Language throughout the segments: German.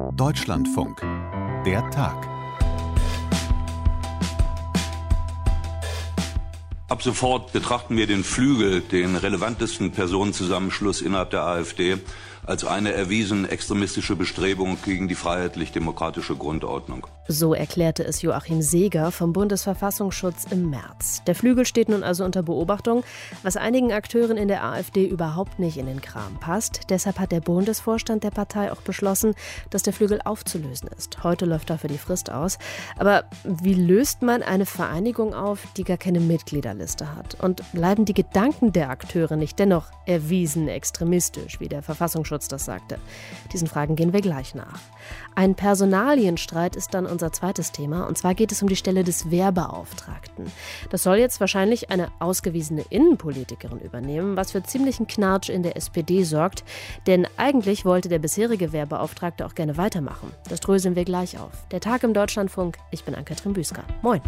Deutschlandfunk. Der Tag. Ab sofort betrachten wir den Flügel, den relevantesten Personenzusammenschluss innerhalb der AfD, als eine erwiesen extremistische Bestrebung gegen die freiheitlich-demokratische Grundordnung. So erklärte es Joachim Seeger vom Bundesverfassungsschutz im März. Der Flügel steht nun also unter Beobachtung, was einigen Akteuren in der AfD überhaupt nicht in den Kram passt. Deshalb hat der Bundesvorstand der Partei auch beschlossen, dass der Flügel aufzulösen ist. Heute läuft dafür die Frist aus. Aber wie löst man eine Vereinigung auf, die gar keine Mitgliederliste hat? Und bleiben die Gedanken der Akteure nicht dennoch erwiesen extremistisch, wie der Verfassungsschutz das sagte? Diesen Fragen gehen wir gleich nach. Ein Personalienstreit ist dann unser zweites Thema, und zwar geht es um die Stelle des Wehrbeauftragten. Das soll jetzt wahrscheinlich eine ausgewiesene Innenpolitikerin übernehmen, was für ziemlichen Knatsch in der SPD sorgt, denn eigentlich wollte der bisherige Wehrbeauftragte auch gerne weitermachen. Das dröseln wir gleich auf. Der Tag im Deutschlandfunk, ich bin Ann-Kathrin Büsker. Moin.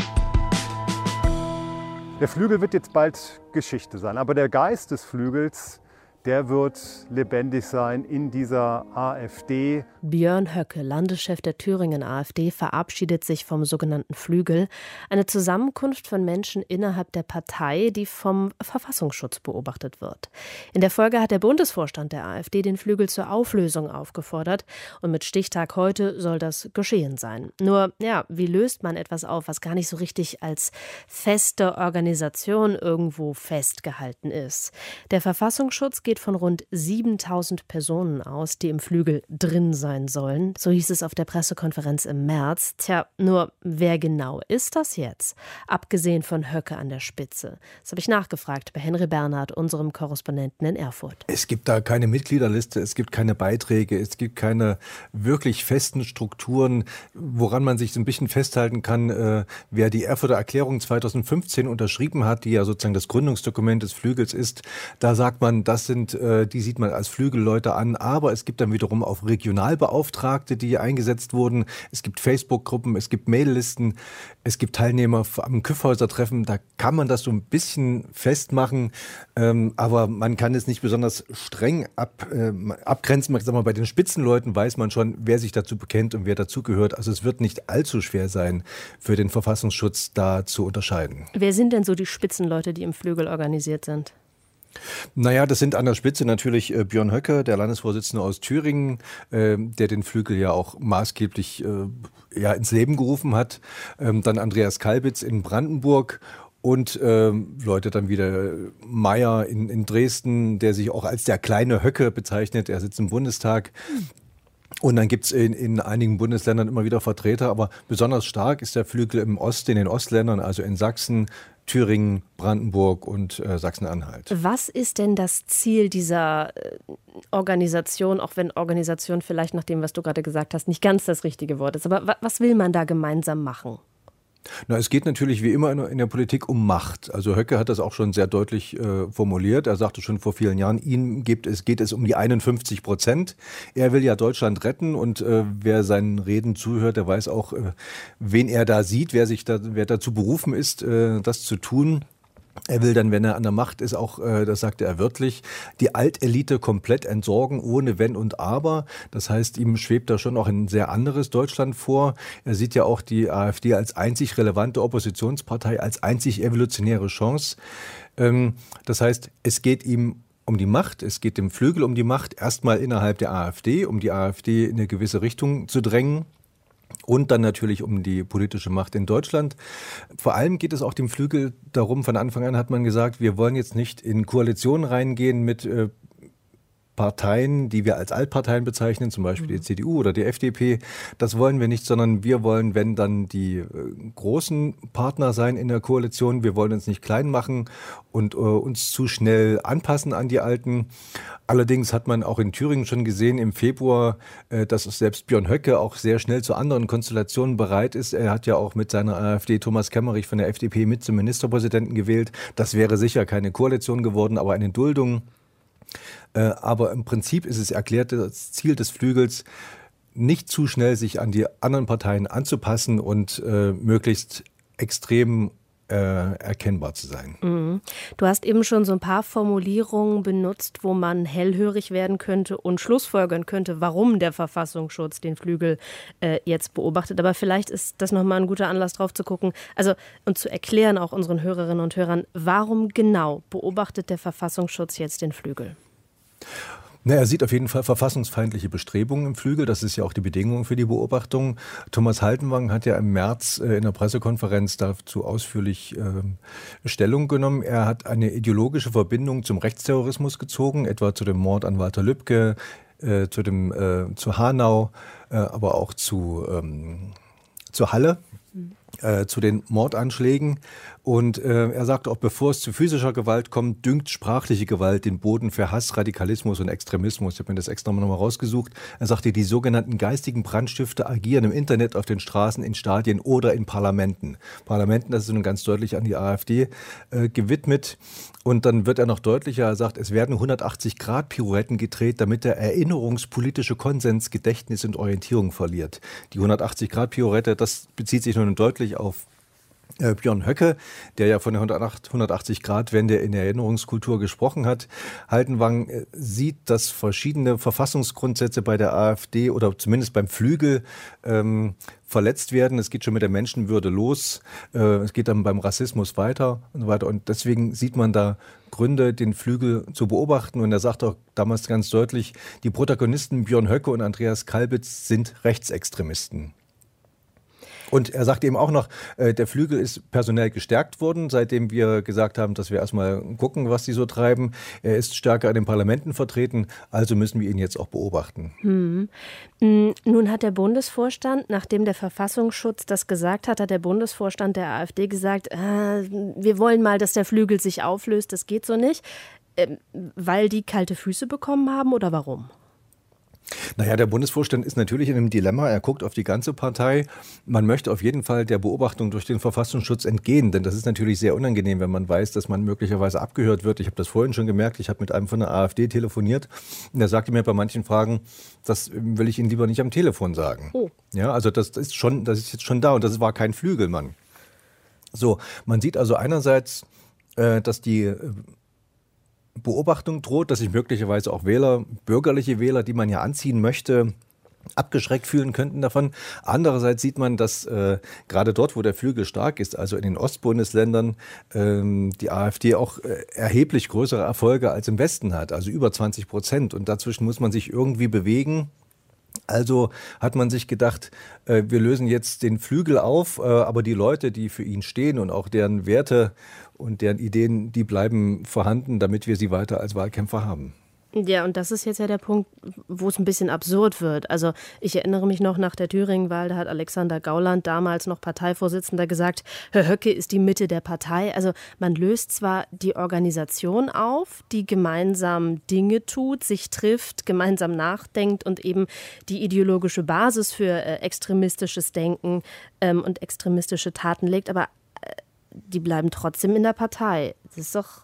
Der Flügel wird jetzt bald Geschichte sein, aber der Geist des Flügels, der wird lebendig sein in dieser AfD. Björn Höcke, Landeschef der Thüringen AfD, verabschiedet sich vom sogenannten Flügel. Eine Zusammenkunft von Menschen innerhalb der Partei, die vom Verfassungsschutz beobachtet wird. In der Folge hat der Bundesvorstand der AfD den Flügel zur Auflösung aufgefordert. Und mit Stichtag heute soll das geschehen sein. Nur, wie löst man etwas auf, was gar nicht so richtig als feste Organisation irgendwo festgehalten ist? Der Verfassungsschutz geht von rund 7.000 Personen aus, die im Flügel drin sein sollen. So hieß es auf der Pressekonferenz im März. Nur wer genau ist das jetzt? Abgesehen von Höcke an der Spitze. Das habe ich nachgefragt bei Henry Bernhard, unserem Korrespondenten in Erfurt. Es gibt da keine Mitgliederliste, es gibt keine Beiträge, es gibt keine wirklich festen Strukturen, woran man sich so ein bisschen festhalten kann, wer die Erfurter Erklärung 2015 unterschrieben hat, die ja sozusagen das Gründungsdokument des Flügels ist. Da sagt man, die sieht man als Flügelleute an, aber es gibt dann wiederum auch Regionalbeauftragte, die eingesetzt wurden. Es gibt Facebook-Gruppen, es gibt Maillisten, es gibt Teilnehmer am Kyffhäuser-Treffen. Da kann man das so ein bisschen festmachen, aber man kann es nicht besonders streng abgrenzen. Ich sag mal, bei den Spitzenleuten weiß man schon, wer sich dazu bekennt und wer dazugehört. Also es wird nicht allzu schwer sein, für den Verfassungsschutz da zu unterscheiden. Wer sind denn so die Spitzenleute, die im Flügel organisiert sind? Naja, das sind an der Spitze natürlich Björn Höcke, der Landesvorsitzende aus Thüringen, der den Flügel ja auch maßgeblich ins Leben gerufen hat. Dann Andreas Kalbitz in Brandenburg und Leute dann wieder Mayer in Dresden, der sich auch als der kleine Höcke bezeichnet. Er sitzt im Bundestag. Und dann gibt es in einigen Bundesländern immer wieder Vertreter, aber besonders stark ist der Flügel im Osten, in den Ostländern, also in Sachsen, Thüringen, Brandenburg und Sachsen-Anhalt. Was ist denn das Ziel dieser Organisation, auch wenn Organisation vielleicht nach dem, was du gerade gesagt hast, nicht ganz das richtige Wort ist, aber was will man da gemeinsam machen? Na, es geht natürlich wie immer in der Politik um Macht. Also Höcke hat das auch schon sehr deutlich formuliert. Er sagte schon vor vielen Jahren, ihm geht es um die 51%. Er will ja Deutschland retten und wer seinen Reden zuhört, der weiß auch, wen er da sieht, wer dazu berufen ist, das zu tun. Er will dann, wenn er an der Macht ist, auch, das sagte er wörtlich, die Altelite komplett entsorgen, ohne Wenn und Aber. Das heißt, ihm schwebt da schon auch ein sehr anderes Deutschland vor. Er sieht ja auch die AfD als einzig relevante Oppositionspartei, als einzig evolutionäre Chance. Das heißt, es geht ihm um die Macht, es geht dem Flügel um die Macht, erstmal innerhalb der AfD, um die AfD in eine gewisse Richtung zu drängen. Und dann natürlich um die politische Macht in Deutschland. Vor allem geht es auch dem Flügel darum, von Anfang an hat man gesagt, wir wollen jetzt nicht in Koalitionen reingehen mit Parteien, die wir als Altparteien bezeichnen, zum Beispiel die CDU oder die FDP. Das wollen wir nicht, sondern wir wollen, wenn dann die großen Partner sein in der Koalition. Wir wollen uns nicht klein machen und uns zu schnell anpassen an die Alten. Allerdings hat man auch in Thüringen schon gesehen im Februar, dass selbst Björn Höcke auch sehr schnell zu anderen Konstellationen bereit ist. Er hat ja auch mit seiner AfD Thomas Kemmerich von der FDP mit zum Ministerpräsidenten gewählt. Das wäre sicher keine Koalition geworden, aber eine Duldung. Aber im Prinzip ist es erklärt, das Ziel des Flügels, nicht zu schnell sich an die anderen Parteien anzupassen und möglichst extrem erkennbar zu sein. Mhm. Du hast eben schon so ein paar Formulierungen benutzt, wo man hellhörig werden könnte und schlussfolgern könnte, warum der Verfassungsschutz den Flügel jetzt beobachtet. Aber vielleicht ist das nochmal ein guter Anlass, drauf zu gucken, also und zu erklären auch unseren Hörerinnen und Hörern, warum genau beobachtet der Verfassungsschutz jetzt den Flügel? Er sieht auf jeden Fall verfassungsfeindliche Bestrebungen im Flügel. Das ist ja auch die Bedingung für die Beobachtung. Thomas Haltenwang hat ja im März in der Pressekonferenz dazu ausführlich Stellung genommen. Er hat eine ideologische Verbindung zum Rechtsterrorismus gezogen, etwa zu dem Mord an Walter Lübcke, zu Hanau, aber auch zu Halle. Zu den Mordanschlägen. Und er sagte auch, bevor es zu physischer Gewalt kommt, düngt sprachliche Gewalt den Boden für Hass, Radikalismus und Extremismus. Ich habe mir das extra nochmal rausgesucht. Er sagte, die sogenannten geistigen Brandstifter agieren im Internet, auf den Straßen, in Stadien oder in Parlamenten. Parlamenten, das ist nun ganz deutlich an die AfD gewidmet. Und dann wird er noch deutlicher, er sagt, es werden 180-Grad-Pirouetten gedreht, damit der erinnerungspolitische Konsens Gedächtnis und Orientierung verliert. Die 180-Grad-Pirouette, das bezieht sich nun deutlich auf Björn Höcke, der ja von der 180-Grad-Wende in der Erinnerungskultur gesprochen hat. Haltenwang sieht, dass verschiedene Verfassungsgrundsätze bei der AfD oder zumindest beim Flügel verletzt werden. Es geht schon mit der Menschenwürde los. Es geht dann beim Rassismus weiter und so weiter. Und deswegen sieht man da Gründe, den Flügel zu beobachten. Und er sagt auch damals ganz deutlich, die Protagonisten Björn Höcke und Andreas Kalbitz sind Rechtsextremisten. Und er sagt eben auch noch, der Flügel ist personell gestärkt worden, seitdem wir gesagt haben, dass wir erstmal gucken, was die so treiben. Er ist stärker in den Parlamenten vertreten, also müssen wir ihn jetzt auch beobachten. Nun hat der Bundesvorstand, nachdem der Verfassungsschutz das gesagt hat, hat der Bundesvorstand der AfD gesagt, wir wollen mal, dass der Flügel sich auflöst, das geht so nicht. Weil die kalte Füße bekommen haben oder warum? Der Bundesvorstand ist natürlich in einem Dilemma. Er guckt auf die ganze Partei. Man möchte auf jeden Fall der Beobachtung durch den Verfassungsschutz entgehen, denn das ist natürlich sehr unangenehm, wenn man weiß, dass man möglicherweise abgehört wird. Ich habe das vorhin schon gemerkt. Ich habe mit einem von der AfD telefoniert und er sagte mir bei manchen Fragen, das will ich Ihnen lieber nicht am Telefon sagen. Oh. Ja, also das ist jetzt schon da und das war kein Flügelmann. So, man sieht also einerseits, dass die Beobachtung droht, dass sich möglicherweise auch bürgerliche Wähler, die man ja anziehen möchte, abgeschreckt fühlen könnten davon. Andererseits sieht man, dass gerade dort, wo der Flügel stark ist, also in den Ostbundesländern, die AfD auch erheblich größere Erfolge als im Westen hat, also über 20%. Und dazwischen muss man sich irgendwie bewegen. Also hat man sich gedacht, wir lösen jetzt den Flügel auf, aber die Leute, die für ihn stehen und auch deren Werte und deren Ideen, die bleiben vorhanden, damit wir sie weiter als Wahlkämpfer haben. Ja, und das ist jetzt ja der Punkt, wo es ein bisschen absurd wird. Also ich erinnere mich noch nach der Thüringen-Wahl, da hat Alexander Gauland, damals noch Parteivorsitzender, gesagt, Herr Höcke ist die Mitte der Partei. Also man löst zwar die Organisation auf, die gemeinsam Dinge tut, sich trifft, gemeinsam nachdenkt und eben die ideologische Basis für extremistisches Denken und extremistische Taten legt, aber die bleiben trotzdem in der Partei. Das ist doch,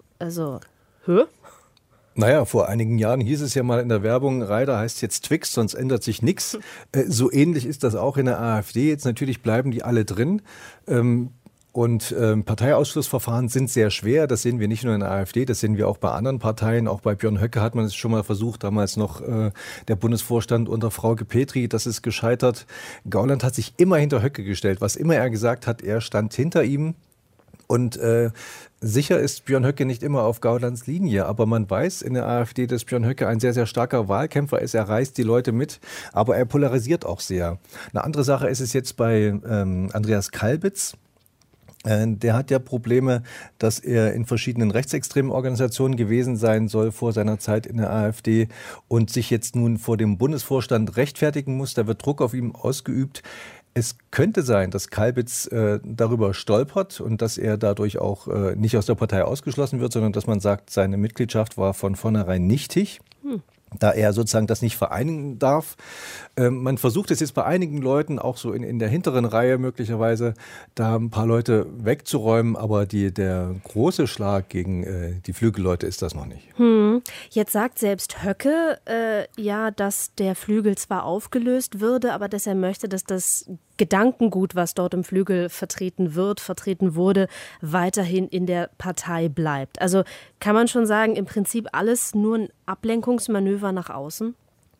Vor einigen Jahren hieß es ja mal in der Werbung, Reiter heißt jetzt Twix, sonst ändert sich nichts. So ähnlich ist das auch in der AfD. Jetzt natürlich bleiben die alle drin. Und Parteiausschlussverfahren sind sehr schwer. Das sehen wir nicht nur in der AfD, das sehen wir auch bei anderen Parteien. Auch bei Björn Höcke hat man es schon mal versucht, damals noch der Bundesvorstand unter Frauke Petri. Das ist gescheitert. Gauland hat sich immer hinter Höcke gestellt. Was immer er gesagt hat, er stand hinter ihm. Und sicher ist Björn Höcke nicht immer auf Gaulands Linie, aber man weiß in der AfD, dass Björn Höcke ein sehr, sehr starker Wahlkämpfer ist. Er reißt die Leute mit, aber er polarisiert auch sehr. Eine andere Sache ist es jetzt bei Andreas Kalbitz. Der hat ja Probleme, dass er in verschiedenen rechtsextremen Organisationen gewesen sein soll vor seiner Zeit in der AfD und sich jetzt nun vor dem Bundesvorstand rechtfertigen muss. Da wird Druck auf ihn ausgeübt. Es könnte sein, dass Kalbitz darüber stolpert und dass er dadurch auch nicht aus der Partei ausgeschlossen wird, sondern dass man sagt, seine Mitgliedschaft war von vornherein nichtig. Da er sozusagen das nicht vereinigen darf. Man versucht es jetzt bei einigen Leuten, auch so in der hinteren Reihe möglicherweise, da ein paar Leute wegzuräumen, aber der große Schlag gegen die Flügelleute ist das noch nicht. Jetzt sagt selbst Höcke, dass der Flügel zwar aufgelöst würde, aber dass er möchte, dass das Gedankengut, was dort im Flügel vertreten wurde, weiterhin in der Partei bleibt. Also kann man schon sagen, im Prinzip alles nur ein Ablenkungsmanöver nach außen?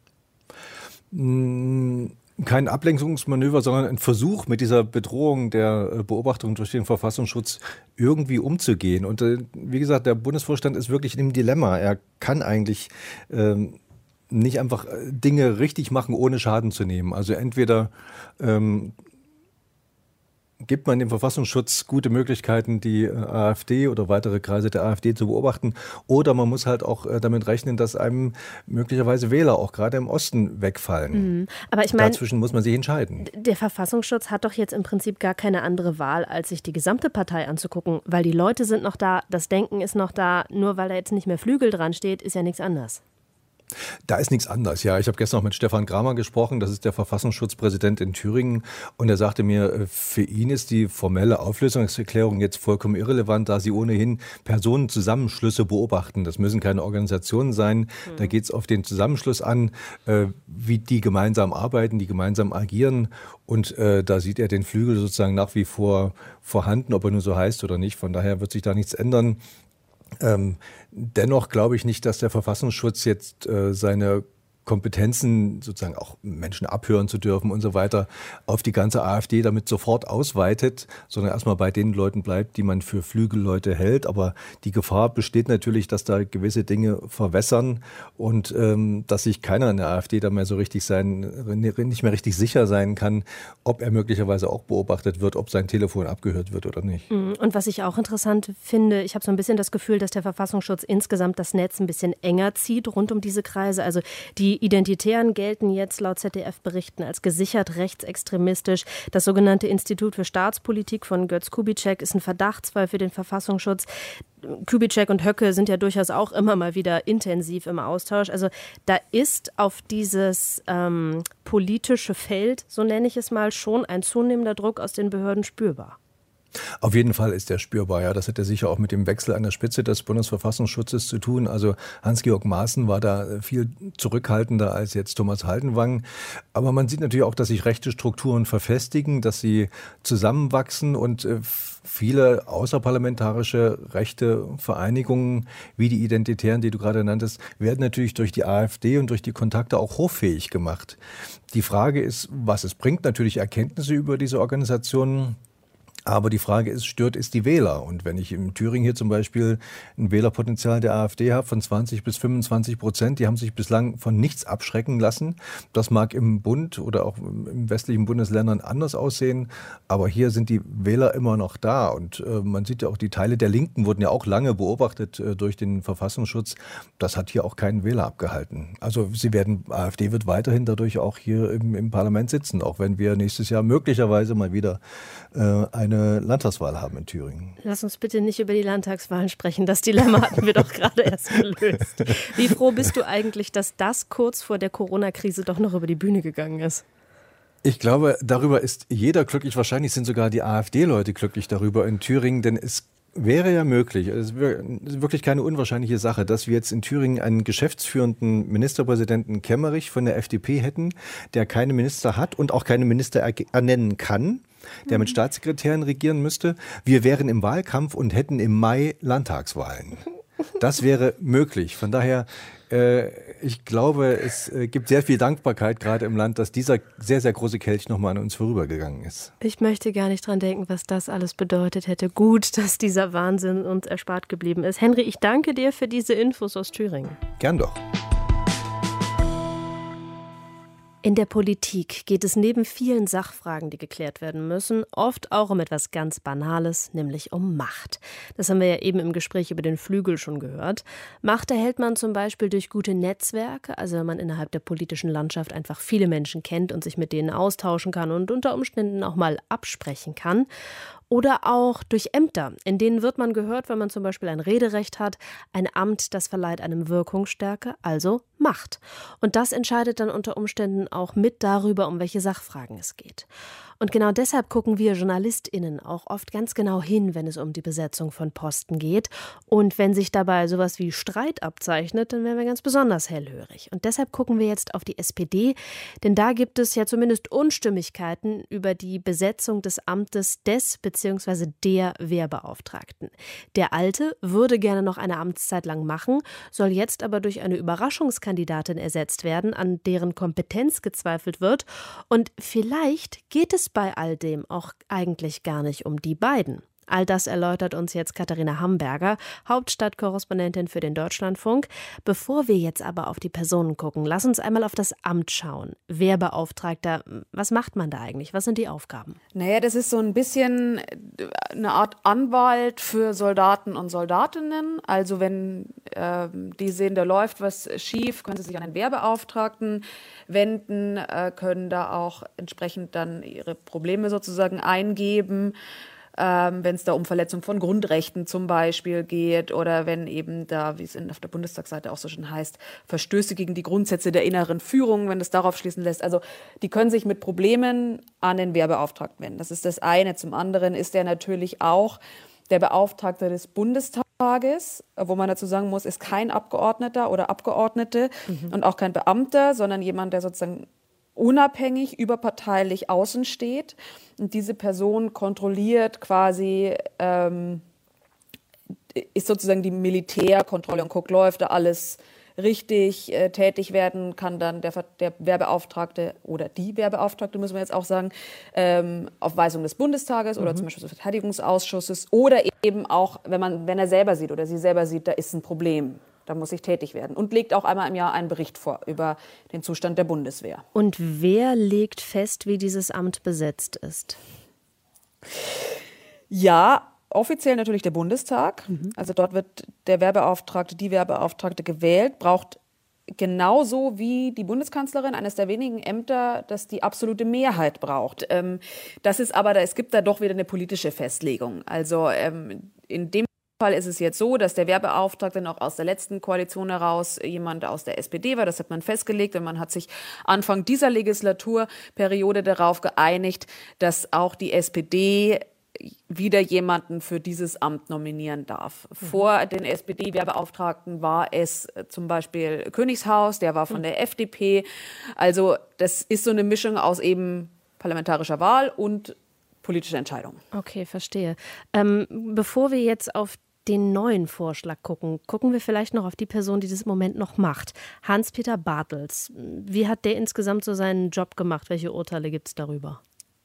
Kein Ablenkungsmanöver, sondern ein Versuch, mit dieser Bedrohung der Beobachtung durch den Verfassungsschutz irgendwie umzugehen. Und wie gesagt, der Bundesvorstand ist wirklich in einem Dilemma. Er kann eigentlich nicht einfach Dinge richtig machen, ohne Schaden zu nehmen. Also entweder gibt man dem Verfassungsschutz gute Möglichkeiten, die AfD oder weitere Kreise der AfD zu beobachten, oder man muss halt auch damit rechnen, dass einem möglicherweise Wähler auch gerade im Osten wegfallen. Aber ich meine, dazwischen muss man sich entscheiden. Der Verfassungsschutz hat doch jetzt im Prinzip gar keine andere Wahl, als sich die gesamte Partei anzugucken, weil die Leute sind noch da, das Denken ist noch da, nur weil da jetzt nicht mehr Flügel dran steht, ist ja nichts anders. Da ist nichts anders, ja. Ich habe gestern auch mit Stefan Kramer gesprochen, das ist der Verfassungsschutzpräsident in Thüringen, und er sagte mir, für ihn ist die formelle Auflösungserklärung jetzt vollkommen irrelevant, da sie ohnehin Personenzusammenschlüsse beobachten. Das müssen keine Organisationen sein, da geht es auf den Zusammenschluss an, wie die gemeinsam arbeiten, die gemeinsam agieren, und da sieht er den Flügel sozusagen nach wie vor vorhanden, ob er nur so heißt oder nicht. Von daher wird sich da nichts ändern. Dennoch glaube ich nicht, dass der Verfassungsschutz jetzt seine Kompetenzen, sozusagen auch Menschen abhören zu dürfen und so weiter, auf die ganze AfD damit sofort ausweitet, sondern erstmal bei den Leuten bleibt, die man für Flügelleute hält. Aber die Gefahr besteht natürlich, dass da gewisse Dinge verwässern und dass sich keiner in der AfD da mehr so richtig nicht mehr richtig sicher sein kann, ob er möglicherweise auch beobachtet wird, ob sein Telefon abgehört wird oder nicht. Und was ich auch interessant finde, ich habe so ein bisschen das Gefühl, dass der Verfassungsschutz insgesamt das Netz ein bisschen enger zieht rund um diese Kreise. Also die Identitären gelten jetzt laut ZDF-Berichten als gesichert rechtsextremistisch. Das sogenannte Institut für Staatspolitik von Götz Kubitschek ist ein Verdachtsfall für den Verfassungsschutz. Kubitschek und Höcke sind ja durchaus auch immer mal wieder intensiv im Austausch. Also da ist auf dieses politische Feld, so nenne ich es mal, schon ein zunehmender Druck aus den Behörden spürbar. Auf jeden Fall ist der spürbar, ja. Das hat ja sicher auch mit dem Wechsel an der Spitze des Bundesverfassungsschutzes zu tun. Also Hans-Georg Maaßen war da viel zurückhaltender als jetzt Thomas Haldenwang. Aber man sieht natürlich auch, dass sich rechte Strukturen verfestigen, dass sie zusammenwachsen, und viele außerparlamentarische rechte Vereinigungen wie die Identitären, die du gerade nanntest, werden natürlich durch die AfD und durch die Kontakte auch hoffähig gemacht. Die Frage ist, was es bringt, natürlich Erkenntnisse über diese Organisationen. Aber die Frage ist, stört es die Wähler? Und wenn ich in Thüringen hier zum Beispiel ein Wählerpotenzial der AfD habe von 20 bis 25%, die haben sich bislang von nichts abschrecken lassen. Das mag im Bund oder auch in westlichen Bundesländern anders aussehen, aber hier sind die Wähler immer noch da. Und man sieht ja auch, die Teile der Linken wurden ja auch lange beobachtet durch den Verfassungsschutz. Das hat hier auch keinen Wähler abgehalten. Also AfD wird weiterhin dadurch auch hier im Parlament sitzen, auch wenn wir nächstes Jahr möglicherweise mal wieder eine Landtagswahl haben in Thüringen. Lass uns bitte nicht über die Landtagswahlen sprechen. Das Dilemma hatten wir doch gerade erst gelöst. Wie froh bist du eigentlich, dass das kurz vor der Corona-Krise doch noch über die Bühne gegangen ist? Ich glaube, darüber ist jeder glücklich. Wahrscheinlich sind sogar die AfD-Leute glücklich darüber in Thüringen, denn es wäre ja möglich, es ist wirklich keine unwahrscheinliche Sache, dass wir jetzt in Thüringen einen geschäftsführenden Ministerpräsidenten Kemmerich von der FDP hätten, der keine Minister hat und auch keine Minister ernennen kann, der mit Staatssekretären regieren müsste. Wir wären im Wahlkampf und hätten im Mai Landtagswahlen. Das wäre möglich. Von daher, ich glaube, es gibt sehr viel Dankbarkeit gerade im Land, dass dieser sehr, sehr große Kelch nochmal an uns vorübergegangen ist. Ich möchte gar nicht dran denken, was das alles bedeutet hätte. Gut, dass dieser Wahnsinn uns erspart geblieben ist. Henry, ich danke dir für diese Infos aus Thüringen. Gern doch. In der Politik geht es neben vielen Sachfragen, die geklärt werden müssen, oft auch um etwas ganz Banales, nämlich um Macht. Das haben wir ja eben im Gespräch über den Flügel schon gehört. Macht erhält man zum Beispiel durch gute Netzwerke, also wenn man innerhalb der politischen Landschaft einfach viele Menschen kennt und sich mit denen austauschen kann und unter Umständen auch mal absprechen kann. Oder auch durch Ämter, in denen wird man gehört, wenn man zum Beispiel ein Rederecht hat, ein Amt, das verleiht einem Wirkungsstärke, also Macht. Und das entscheidet dann unter Umständen auch mit darüber, um welche Sachfragen es geht. Und genau deshalb gucken wir JournalistInnen auch oft ganz genau hin, wenn es um die Besetzung von Posten geht. Und wenn sich dabei sowas wie Streit abzeichnet, dann werden wir ganz besonders hellhörig. Und deshalb gucken wir jetzt auf die SPD, denn da gibt es ja zumindest Unstimmigkeiten über die Besetzung des Amtes des bzw. der Wehrbeauftragten. Der Alte würde gerne noch eine Amtszeit lang machen, soll jetzt aber durch eine Überraschungskandidatin ersetzt werden, an deren Kompetenz gezweifelt wird. Und vielleicht geht es bei all dem auch eigentlich gar nicht um die beiden. All das erläutert uns jetzt Katharina Hamberger, Hauptstadtkorrespondentin für den Deutschlandfunk. Bevor wir jetzt aber auf die Personen gucken, lass uns einmal auf das Amt schauen. Wehrbeauftragter, was macht man da eigentlich? Was sind die Aufgaben? Naja, das ist so ein bisschen eine Art Anwalt für Soldaten und Soldatinnen. Also wenn die sehen, da läuft was schief, können sie sich an den Wehrbeauftragten wenden, können da auch entsprechend dann ihre Probleme sozusagen eingeben. Wenn es da um Verletzung von Grundrechten zum Beispiel geht oder wenn eben da, wie es auf der Bundestagsseite auch so schön heißt, Verstöße gegen die Grundsätze der inneren Führung, wenn es darauf schließen lässt. Also die können sich mit Problemen an den Wehrbeauftragten wenden. Das ist das eine. Zum anderen ist er natürlich auch der Beauftragte des Bundestages, wo man dazu sagen muss, ist kein Abgeordneter oder Abgeordnete und auch kein Beamter, sondern jemand, der sozusagen unabhängig, überparteilich außen steht. Und diese Person kontrolliert quasi, ist sozusagen die Militärkontrolle und guckt, läuft da alles richtig, tätig werden kann dann der Wehrbeauftragte oder die Wehrbeauftragte, müssen wir jetzt auch sagen, auf Weisung des Bundestages oder zum Beispiel des Verteidigungsausschusses oder eben auch, wenn er selber sieht oder sie selber sieht, da ist ein Problem. Da muss ich tätig werden. Und legt auch einmal im Jahr einen Bericht vor über den Zustand der Bundeswehr. Und wer legt fest, wie dieses Amt besetzt ist? Ja, offiziell natürlich der Bundestag. Also dort wird der Wehrbeauftragte, die Wehrbeauftragte gewählt, braucht genauso wie die Bundeskanzlerin, eines der wenigen Ämter, das die absolute Mehrheit braucht. Es gibt da doch wieder eine politische Festlegung. Also in dem Fall ist es jetzt so, dass der Wehrbeauftragte noch aus der letzten Koalition heraus jemand aus der SPD war. Das hat man festgelegt und man hat sich Anfang dieser Legislaturperiode darauf geeinigt, dass auch die SPD wieder jemanden für dieses Amt nominieren darf. Vor den SPD-Wehrbeauftragten war es zum Beispiel Königshaus, der war von der FDP. Also das ist so eine Mischung aus eben parlamentarischer Wahl und politischer Entscheidung. Okay, verstehe. Bevor wir jetzt auf den neuen Vorschlag gucken wir vielleicht noch auf die Person, die das im Moment noch macht. Hans-Peter Bartels. Wie hat der insgesamt so seinen Job gemacht? Welche Urteile gibt es darüber?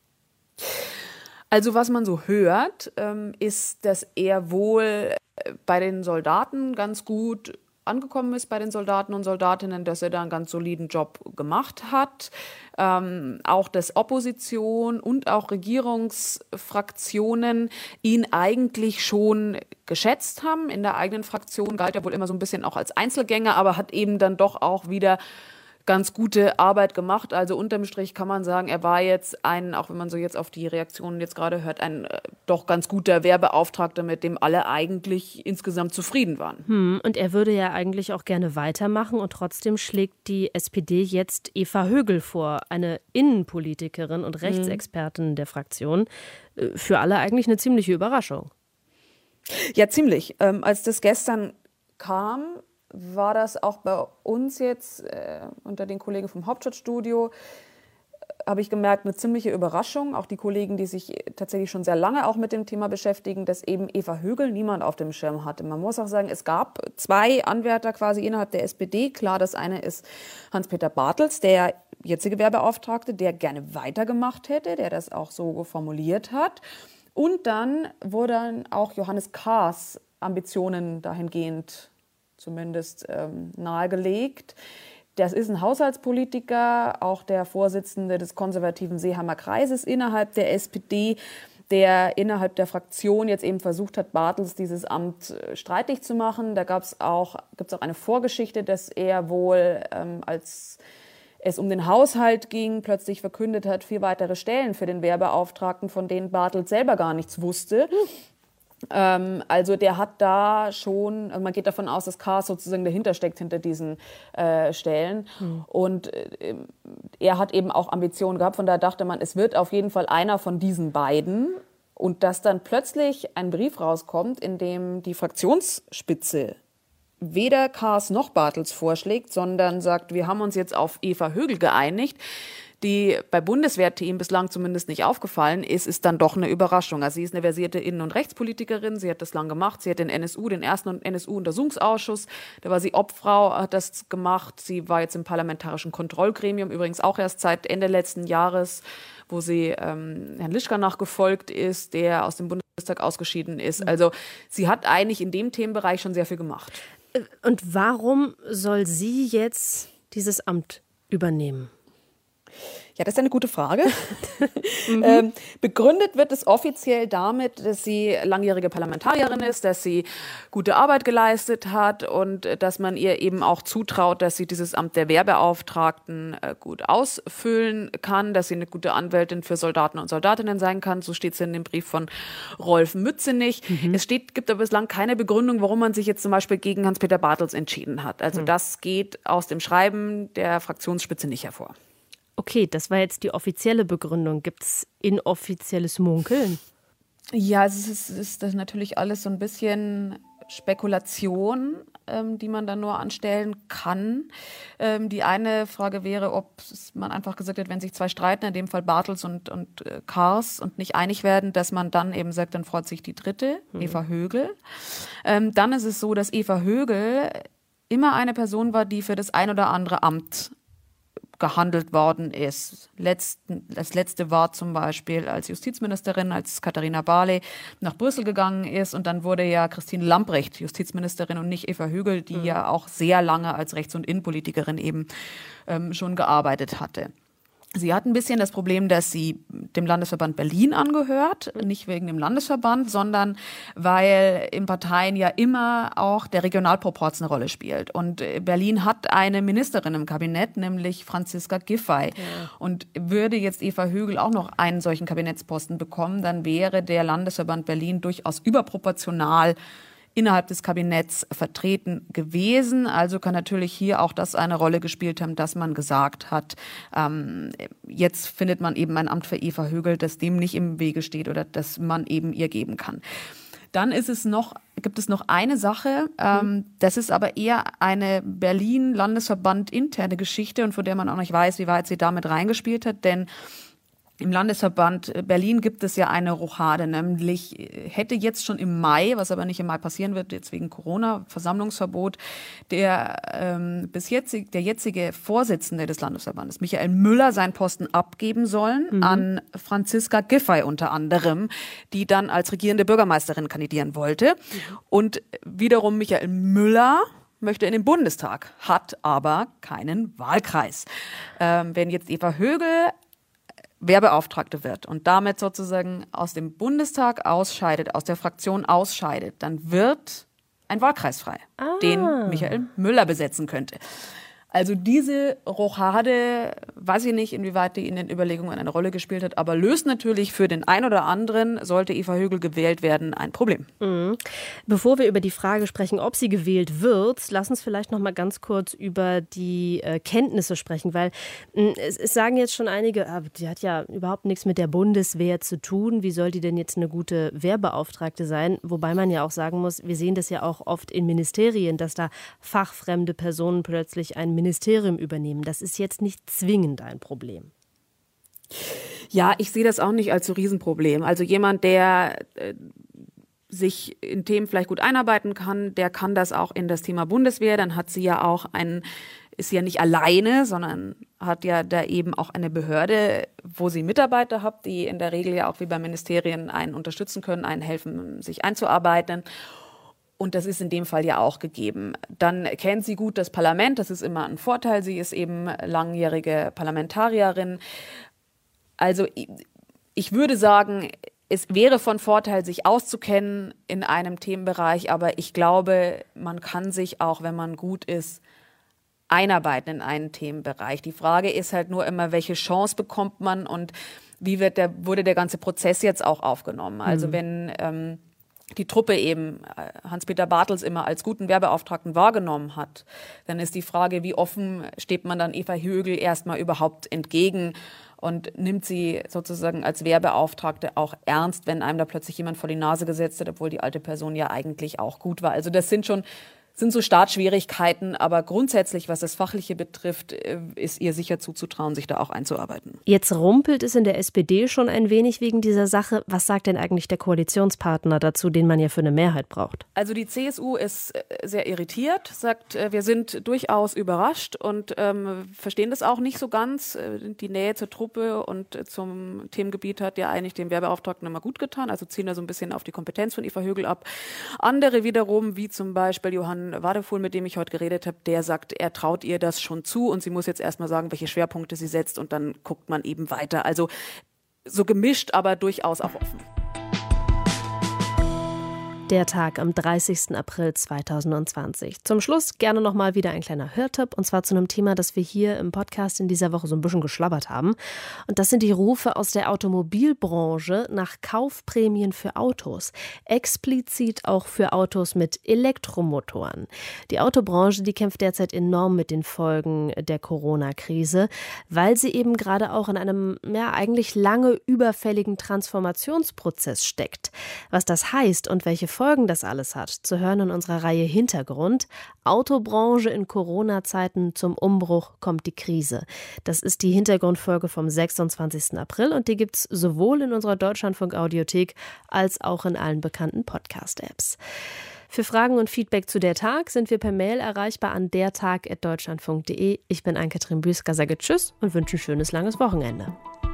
Also was man so hört, ist, dass er wohl bei den Soldaten ganz gut angekommen ist, bei den Soldaten und Soldatinnen, dass er da einen ganz soliden Job gemacht hat. Auch dass Opposition und auch Regierungsfraktionen ihn eigentlich schon geschätzt haben. In der eigenen Fraktion galt er wohl immer so ein bisschen auch als Einzelgänger, aber hat eben dann doch auch wieder ganz gute Arbeit gemacht. Also unterm Strich kann man sagen, er war jetzt auch wenn man so jetzt auf die Reaktionen jetzt gerade hört, ein doch ganz guter Wehrbeauftragter, mit dem alle eigentlich insgesamt zufrieden waren. Und er würde ja eigentlich auch gerne weitermachen und trotzdem schlägt die SPD jetzt Eva Högel vor, eine Innenpolitikerin und Rechtsexpertin der Fraktion. Für alle eigentlich eine ziemliche Überraschung. Ja, ziemlich. Als das gestern kam, war das auch bei uns jetzt unter den Kollegen vom Hauptstadtstudio, habe ich gemerkt, eine ziemliche Überraschung. Auch die Kollegen, die sich tatsächlich schon sehr lange auch mit dem Thema beschäftigen, dass eben Eva Högel niemand auf dem Schirm hatte. Man muss auch sagen, es gab 2 Anwärter quasi innerhalb der SPD. Klar, das eine ist Hans-Peter Bartels, der jetzige Wehrbeauftragte, der gerne weitergemacht hätte, der das auch so formuliert hat. Und dann wurden auch Johannes Kahrs Ambitionen dahingehend zumindest nahegelegt. Das ist ein Haushaltspolitiker, auch der Vorsitzende des konservativen Seeheimer Kreises innerhalb der SPD, der innerhalb der Fraktion jetzt eben versucht hat, Bartels dieses Amt streitig zu machen. Da gibt's auch eine Vorgeschichte, dass er wohl, als es um den Haushalt ging, plötzlich verkündet hat, 4 weitere Stellen für den Wehrbeauftragten, von denen Bartels selber gar nichts wusste. Also der hat da schon, man geht davon aus, dass Kars sozusagen dahinter steckt, hinter diesen Stellen. Und er hat eben auch Ambitionen gehabt, von daher dachte man, es wird auf jeden Fall einer von diesen beiden. Und dass dann plötzlich ein Brief rauskommt, in dem die Fraktionsspitze weder Kars noch Bartels vorschlägt, sondern sagt, wir haben uns jetzt auf Eva Högel geeinigt, die bei Bundeswehrthemen bislang zumindest nicht aufgefallen ist, ist dann doch eine Überraschung. Also sie ist eine versierte Innen- und Rechtspolitikerin, sie hat das lang gemacht, sie hat den ersten NSU-Untersuchungsausschuss, da war sie Obfrau, hat das gemacht, sie war jetzt im parlamentarischen Kontrollgremium, übrigens auch erst seit Ende letzten Jahres, wo sie Herrn Lischka nachgefolgt ist, der aus dem Bundestag ausgeschieden ist. Also sie hat eigentlich in dem Themenbereich schon sehr viel gemacht. Und warum soll sie jetzt dieses Amt übernehmen? Ja, das ist eine gute Frage. Begründet wird es offiziell damit, dass sie langjährige Parlamentarierin ist, dass sie gute Arbeit geleistet hat und dass man ihr eben auch zutraut, dass sie dieses Amt der Wehrbeauftragten gut ausfüllen kann, dass sie eine gute Anwältin für Soldaten und Soldatinnen sein kann. So steht es in dem Brief von Rolf Mützenich. Es gibt aber bislang keine Begründung, warum man sich jetzt zum Beispiel gegen Hans-Peter Bartels entschieden hat. Also das geht aus dem Schreiben der Fraktionsspitze nicht hervor. Okay, das war jetzt die offizielle Begründung. Gibt es inoffizielles Munkeln? Ja, es ist das natürlich alles so ein bisschen Spekulation, die man dann nur anstellen kann. Die eine Frage wäre, ob man einfach gesagt hat, wenn sich zwei streiten, in dem Fall Bartels und Kars, und nicht einig werden, dass man dann eben sagt, dann freut sich die dritte, Eva Högel. Dann ist es so, dass Eva Högel immer eine Person war, die für das ein oder andere Amt gehandelt worden ist. Das letzte war zum Beispiel als Justizministerin, als Katharina Barley nach Brüssel gegangen ist, und dann wurde ja Christine Lambrecht Justizministerin und nicht Eva Högel, die ja auch sehr lange als Rechts- und Innenpolitikerin eben schon gearbeitet hatte. Sie hat ein bisschen das Problem, dass sie dem Landesverband Berlin angehört, nicht wegen dem Landesverband, sondern weil in Parteien ja immer auch der Regionalproporz eine Rolle spielt. Und Berlin hat eine Ministerin im Kabinett, nämlich Franziska Giffey. Ja. Und würde jetzt Eva Högel auch noch einen solchen Kabinettsposten bekommen, dann wäre der Landesverband Berlin durchaus überproportional innerhalb des Kabinetts vertreten gewesen. Also kann natürlich hier auch das eine Rolle gespielt haben, dass man gesagt hat, jetzt findet man eben ein Amt für Eva Högel, das dem nicht im Wege steht oder das man eben ihr geben kann. Dann gibt es noch eine Sache, das ist aber eher eine Berlin-Landesverband interne Geschichte und von der man auch nicht weiß, wie weit sie damit reingespielt hat, denn im Landesverband Berlin gibt es ja eine Rochade, nämlich hätte jetzt schon im Mai, was aber nicht im Mai passieren wird, jetzt wegen Corona, Versammlungsverbot, der jetzige Vorsitzende des Landesverbandes, Michael Müller, seinen Posten abgeben sollen an Franziska Giffey unter anderem, die dann als regierende Bürgermeisterin kandidieren wollte. Und wiederum Michael Müller möchte in den Bundestag, hat aber keinen Wahlkreis. Wenn jetzt Eva Högel Wehrbeauftragte wird und damit sozusagen aus dem Bundestag ausscheidet, aus der Fraktion ausscheidet, dann wird ein Wahlkreis frei, den Michael Müller besetzen könnte. Also diese Rochade, weiß ich nicht, inwieweit die in den Überlegungen eine Rolle gespielt hat, aber löst natürlich für den einen oder anderen, sollte Eva Högel gewählt werden, ein Problem. Bevor wir über die Frage sprechen, ob sie gewählt wird, lass uns vielleicht noch mal ganz kurz über die Kenntnisse sprechen, weil es sagen jetzt schon einige, die hat ja überhaupt nichts mit der Bundeswehr zu tun, wie soll die denn jetzt eine gute Wehrbeauftragte sein? Wobei man ja auch sagen muss, wir sehen das ja auch oft in Ministerien, dass da fachfremde Personen plötzlich ein Ministerium übernehmen. Das ist jetzt nicht zwingend ein Problem. Ja, ich sehe das auch nicht als so Riesenproblem. Also jemand, der sich in Themen vielleicht gut einarbeiten kann, der kann das auch in das Thema Bundeswehr. Dann hat sie ja auch ist ja nicht alleine, sondern hat ja da eben auch eine Behörde, wo sie Mitarbeiter hat, die in der Regel ja auch wie bei Ministerien einen unterstützen können, einen helfen, sich einzuarbeiten. Und das ist in dem Fall ja auch gegeben. Dann kennt sie gut das Parlament, das ist immer ein Vorteil. Sie ist eben langjährige Parlamentarierin. Also ich würde sagen, es wäre von Vorteil, sich auszukennen in einem Themenbereich, aber ich glaube, man kann sich auch, wenn man gut ist, einarbeiten in einen Themenbereich. Die Frage ist halt nur immer, welche Chance bekommt man und wie wurde der ganze Prozess jetzt auch aufgenommen? Also wenn die Truppe eben Hans-Peter Bartels immer als guten Wehrbeauftragten wahrgenommen hat, dann ist die Frage, wie offen steht man dann Eva Högel erstmal überhaupt entgegen und nimmt sie sozusagen als Wehrbeauftragte auch ernst, wenn einem da plötzlich jemand vor die Nase gesetzt hat, obwohl die alte Person ja eigentlich auch gut war. Also das sind so Startschwierigkeiten, aber grundsätzlich, was das Fachliche betrifft, ist ihr sicher zuzutrauen, sich da auch einzuarbeiten. Jetzt rumpelt es in der SPD schon ein wenig wegen dieser Sache. Was sagt denn eigentlich der Koalitionspartner dazu, den man ja für eine Mehrheit braucht? Also die CSU ist sehr irritiert, sagt, wir sind durchaus überrascht und verstehen das auch nicht so ganz. Die Nähe zur Truppe und zum Themengebiet hat ja eigentlich dem Wehrbeauftragten immer gut getan, also ziehen da so ein bisschen auf die Kompetenz von Eva Högel ab. Andere wiederum, wie zum Beispiel Johann Wadefuhl, mit dem ich heute geredet habe, der sagt, er traut ihr das schon zu und sie muss jetzt erstmal sagen, welche Schwerpunkte sie setzt und dann guckt man eben weiter. Also so gemischt, aber durchaus auch offen. Der Tag am 30. April 2020. Zum Schluss gerne nochmal wieder ein kleiner Hörtipp, und zwar zu einem Thema, das wir hier im Podcast in dieser Woche so ein bisschen geschlabbert haben. Und das sind die Rufe aus der Automobilbranche nach Kaufprämien für Autos. Explizit auch für Autos mit Elektromotoren. Die Autobranche, die kämpft derzeit enorm mit den Folgen der Corona-Krise, weil sie eben gerade auch in einem eigentlich lange überfälligen Transformationsprozess steckt. Was das heißt und welche Folgen das alles hat, zu hören in unserer Reihe Hintergrund. Autobranche in Corona-Zeiten, zum Umbruch kommt die Krise. Das ist die Hintergrundfolge vom 26. April und die gibt's sowohl in unserer Deutschlandfunk-Audiothek als auch in allen bekannten Podcast-Apps. Für Fragen und Feedback zu Der Tag sind wir per Mail erreichbar an dertag@deutschlandfunk.de. Ich bin Ann-Kathrin Büsker, sage Tschüss und wünsche ein schönes langes Wochenende.